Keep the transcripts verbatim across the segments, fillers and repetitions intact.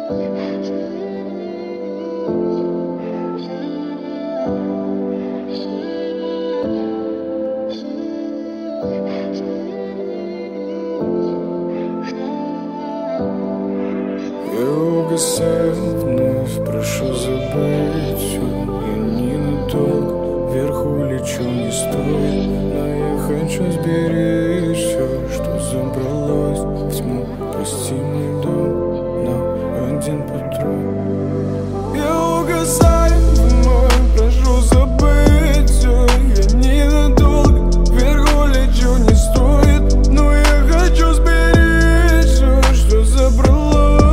Я угасаю, вновь прошу забыть все. Я ненадолго вверху лечу, не стоит, но я хочу сберечь все, что забралось в тьму. Прости мой дом, но один патрон. Я угасаю, вновь прошу забыть все. Я ненадолго вверху лечу, не стоит, но я хочу сберечь все, что забралось.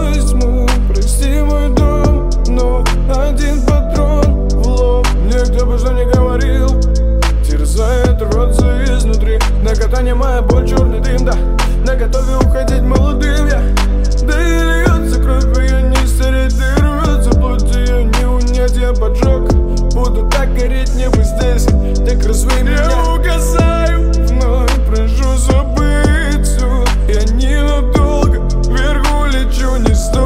Моя боль, черный дым, да, наготове уходить молодым я. Да и льется кровь, и я не стареть, да и рвется плоть, ее не унять, я поджег. Буду так гореть, небо здесь, так развей меня. Я угасаю, вновь прошу забыть все. Я ненадолго вверху лечу, не стоит.